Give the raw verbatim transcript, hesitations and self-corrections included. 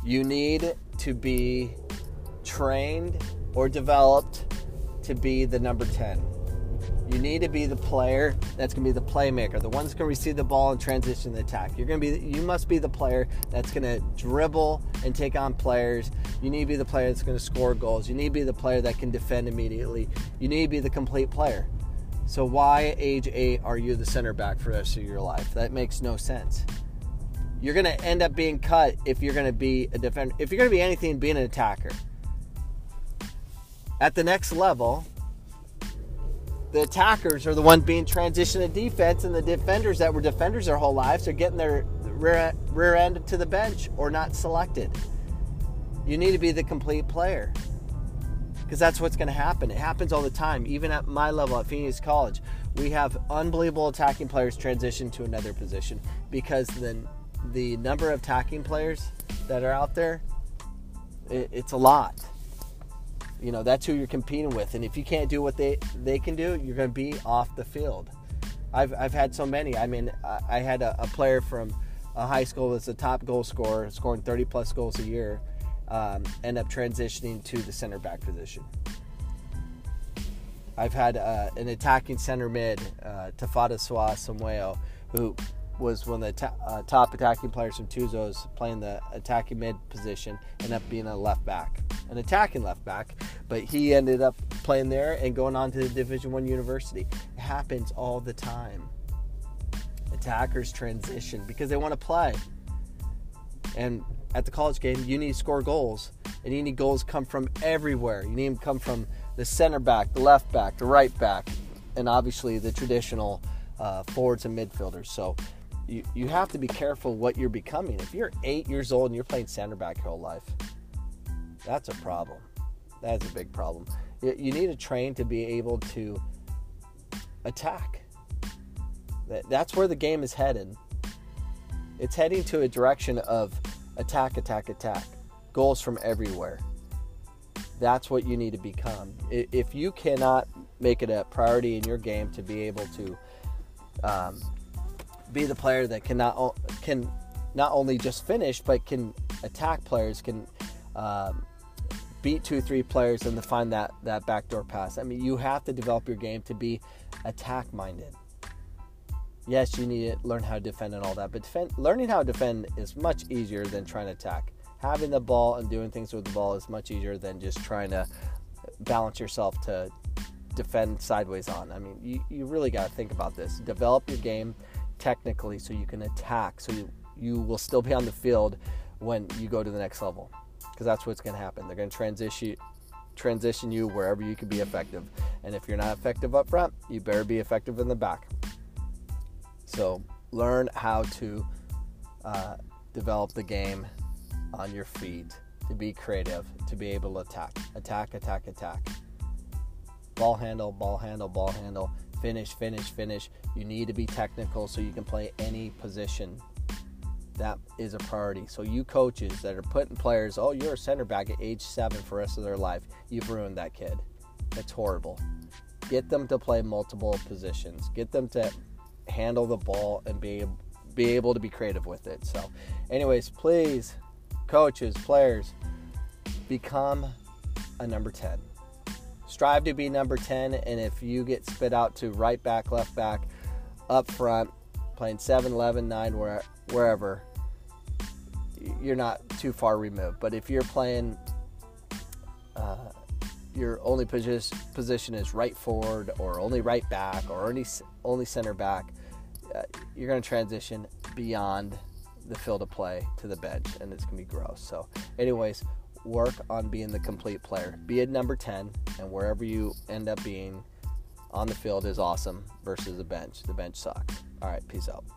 You need to be trained or developed to be the number ten. You need to be the player that's going to be the playmaker, the one that's going to receive the ball and transition the attack. You're going to be, you must be the player that's going to dribble and take on players. You need to be the player that's going to score goals. You need to be the player that can defend immediately. You need to be the complete player. So why, at age eight, are you the center back for the rest of your life? That makes no sense. You're going to end up being cut if you're going to be a defender. If you're going to be anything, being an attacker. At the next level, the attackers are the ones being transitioned to defense, and the defenders that were defenders their whole lives are getting their rear, rear end to the bench or not selected. You need to be the complete player, because that's what's going to happen. It happens all the time. Even at my level at Phoenix College, we have unbelievable attacking players transition to another position because the, the number of attacking players that are out there, it, it's a lot. You know, that's who you're competing with. And if you can't do what they, they can do, you're going to be off the field. I've I've had so many. I mean, I, I had a, a player from a high school that's a top goal scorer, scoring thirty plus goals a year, um, end up transitioning to the center back position. I've had uh, an attacking center mid, uh, Tafada Swa Samueo, who was one of the ta- uh, top attacking players from Tuzos, playing the attacking mid position, ended up being a left back, an attacking left back, but he ended up playing there and going on to the Division One university. It happens all the time. Attackers transition because they want to play. And at the college game, you need to score goals, and you need goals come from everywhere. You need them to come from the center back, the left back, the right back, and obviously the traditional uh, forwards and midfielders. So You, you have to be careful what you're becoming. If you're eight years old and you're playing center back your whole life, that's a problem. That's a big problem. You, you need to train to be able to attack. That, that's where the game is headed. It's heading to a direction of attack, attack, attack. Goals from everywhere. That's what you need to become. If you cannot make it a priority in your game to be able to um, be the player that can not, can not only just finish, but can attack players, can um, beat two, three players and to find that, that backdoor pass. I mean, you have to develop your game to be attack-minded. Yes, you need to learn how to defend and all that, but defend, learning how to defend is much easier than trying to attack. Having the ball and doing things with the ball is much easier than just trying to balance yourself to defend sideways on. I mean, you, you really got to think about this. Develop your game technically so you can attack, so you, you will still be on the field when you go to the next level, because that's what's going to happen. They're going to transition transition you wherever you can be effective, and if you're not effective up front, you better be effective in the back. So learn how to uh, develop the game on your feet, to be creative, to be able to attack attack attack attack ball handle ball handle ball handle finish, finish, finish. You need to be technical so you can play any position. That is a priority. So you coaches that are putting players, oh, you're a center back at age seven for the rest of their life, you've ruined that kid. That's horrible. Get them to play multiple positions. Get them to handle the ball and be, be able to be creative with it. So anyways, please, coaches, players, become a number ten. Strive to be number ten, and if you get spit out to right back, left back, up front, playing seven, eleven, nine, where, wherever, you're not too far removed. But if you're playing, uh, your only position, position is right forward or only right back or only, only center back, uh, you're going to transition beyond the field of play to the bench, and it's going to be gross. So anyways, work on being the complete player. Be a number ten, and wherever you end up being on the field is awesome versus the bench. The bench sucks. All right, peace out.